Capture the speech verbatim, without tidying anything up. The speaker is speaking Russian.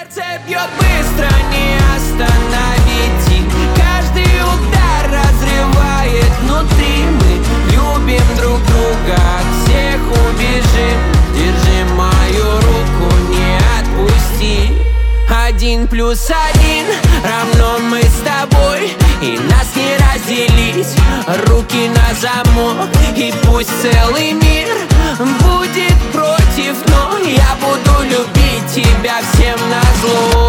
Сердце бьет быстро, не остановить, и каждый удар разрывает внутри. Мы любим друг друга, от всех убежим. Держи мою руку, не отпусти. Один плюс один равно мы с тобой, и нас не разделить. Руки на замок, и пусть целый мир будет против, но я буду любить тебя всем назло.